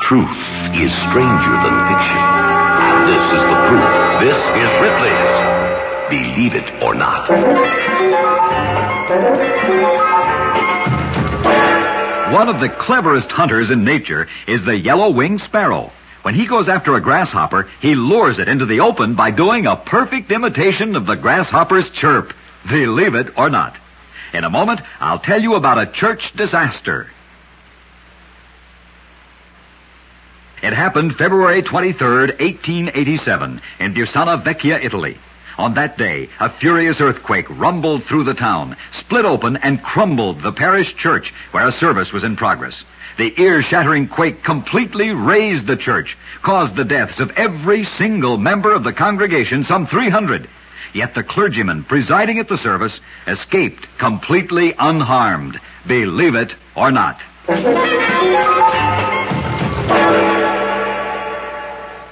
Truth is stranger than fiction. And this is the proof. This is Ripley's Believe It or Not. One of the cleverest hunters in nature is the yellow-winged sparrow. When he goes after a grasshopper, he lures it into the open by doing a perfect imitation of the grasshopper's chirp. Believe it or not. In a moment, I'll tell you about a church disaster. It happened February 23rd, 1887, in Busana Vecchia, Italy. On that day, a furious earthquake rumbled through the town, split open and crumbled the parish church where a service was in progress. The ear-shattering quake completely razed the church, caused the deaths of every single member of the congregation, some 300. Yet the clergyman presiding at the service escaped completely unharmed. Believe it or not.